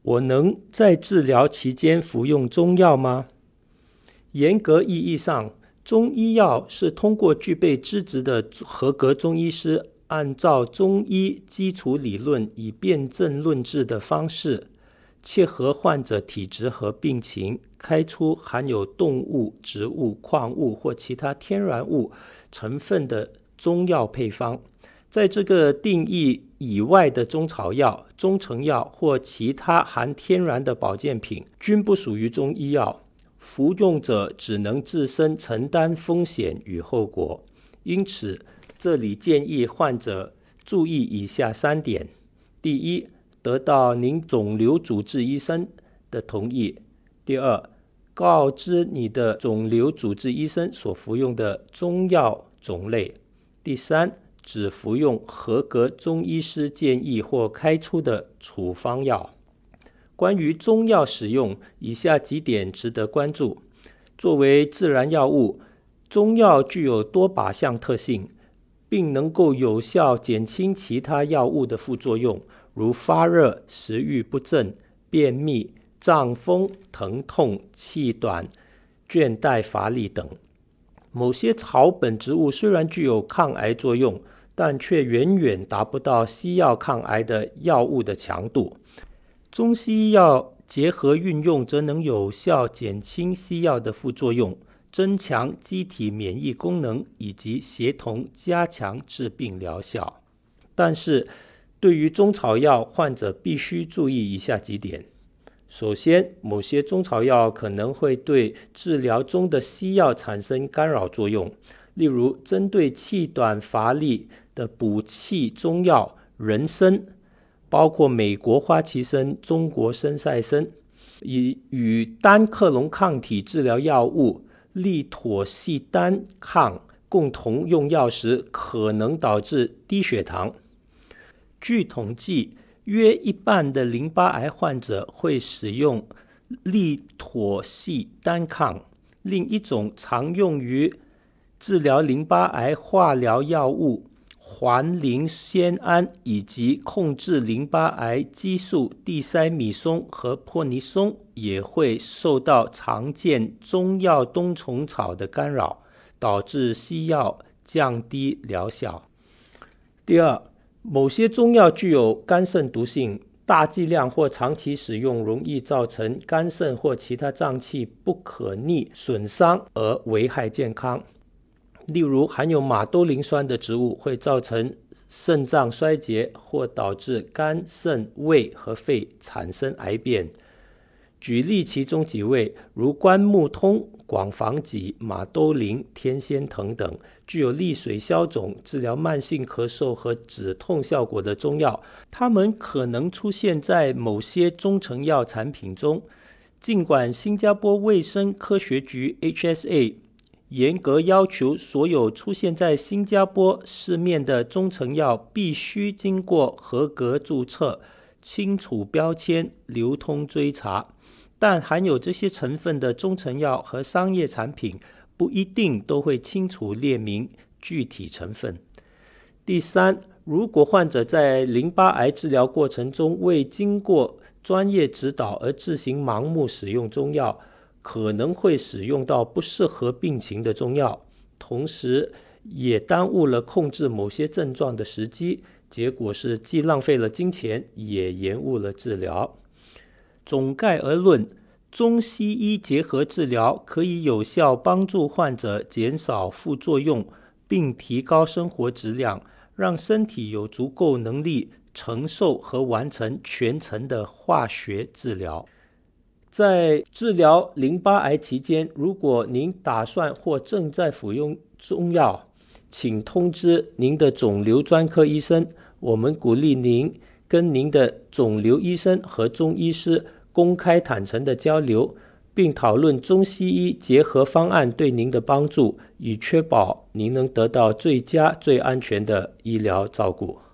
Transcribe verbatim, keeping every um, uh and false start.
我能在治疗期间服用中药吗？严格意义上，中医药是通过具备资质的合格中医师，按照中医基础理论以辨证论治的方式，切合患者体质和病情，开出含有动物、植物、矿物或其他天然物成分的中药配方。在这个定义以外的中草药、中成药或其他含天然的保健品均不属于中医药，服用者只能自身承担风险与后果。因此，这里建议患者注意以下三点：第一，得到您肿瘤主治医生的同意；第二，告知你的肿瘤主治医生所服用的中药种类；第三，只服用合格中医师建议或开出的处方药。关于中药使用，以下几点值得关注。作为自然药物，中药具有多靶向特性，并能够有效减轻其他药物的副作用，如发热、食欲不振、便秘、胀风、疼痛、气短、倦怠乏力等。某些草本植物虽然具有抗癌作用，但却远远达不到西药抗癌的药物的强度。中西医药结合运用，则能有效减轻西药的副作用，增强机体免疫功能，以及协同加强治病疗效。但是，对于中草药，患者必须注意以下几点。首先，某些中草药可能会对治疗中的西药产生干扰作用，例如针对气短乏力的补气中药人参，包括美国花旗参、中国生赛参，以与单克隆抗体治疗药物利妥昔单抗共同用药时，可能导致低血糖。据统计，约一半的淋巴癌患者会使用利妥昔单抗。另一种常用于治疗淋巴癌化疗药物环磷酰胺，以及控制淋巴癌激素地塞米松和泼尼松，也会受到常见中药冬虫草的干扰，导致西药降低疗效。第二，某些中药具有肝肾毒性，大剂量或长期使用容易造成肝肾或其他脏器不可逆损伤而危害健康。例如，含有马兜铃酸的植物会造成肾脏衰竭，或导致肝、肾、胃和肺产生癌变。举例其中几位，如关木通、广防己、马兜铃、天仙藤等，具有利水消肿、治疗慢性咳嗽和止痛效果的中药，它们可能出现在某些中成药产品中。尽管新加坡卫生科学局 H S A 严格要求所有出现在新加坡市面的中成药必须经过合格注册、清楚标签、流通追查，但含有这些成分的中成药和商业产品不一定都会清楚列明具体成分。第三，如果患者在淋巴癌治疗过程中未经过专业指导而自行盲目使用中药，可能会使用到不适合病情的中药，同时也耽误了控制某些症状的时机，结果是既浪费了金钱，也延误了治疗。总概而论，中西医结合治疗可以有效帮助患者减少副作用，并提高生活质量，让身体有足够能力承受和完成全程的化学治疗。在治疗淋巴癌期间，如果您打算或正在服用中药，请通知您的肿瘤专科医生。我们鼓励您跟您的肿瘤医生和中医师公开坦诚的交流，并讨论中西医结合方案对您的帮助，以确保您能得到最佳、最安全的医疗照顾。